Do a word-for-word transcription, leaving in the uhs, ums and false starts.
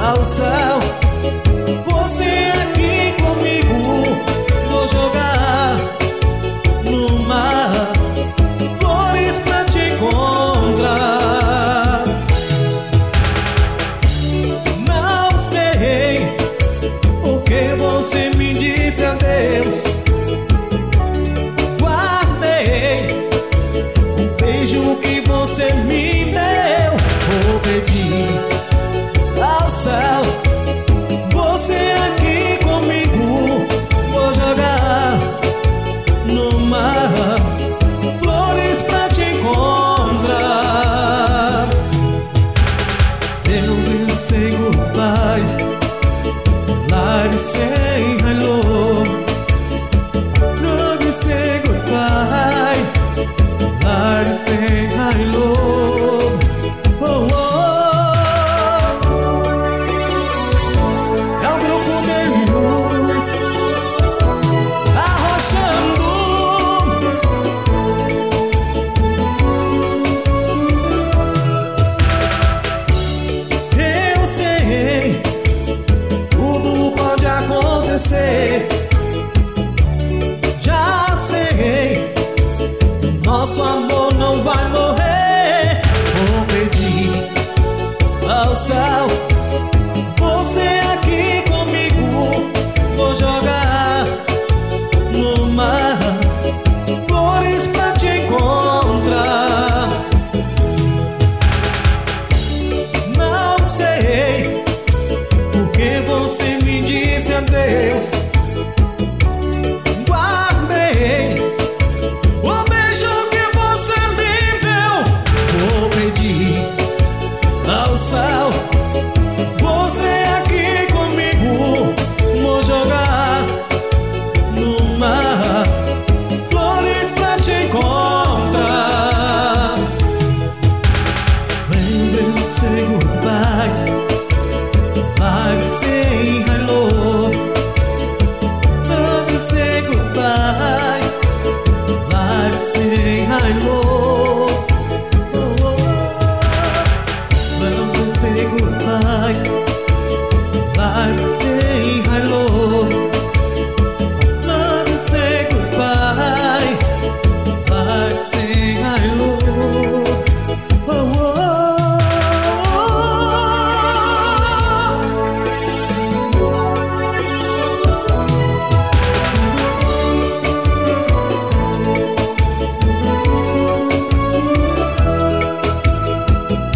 ao céu. Você aqui comigo, vou jogar no mar flores pra te encontrar. Não sei o que você me disse adeus. Guardei o beijo que você me deu. Vou pedir ao céu, você aqui comigo, vou jogar no mar flores pra te encontrar. Eu will say goodbye, like we say hello. Love you say goodbye, like we say hello. Oh, oh. Já sei, nosso amor não vai morrer.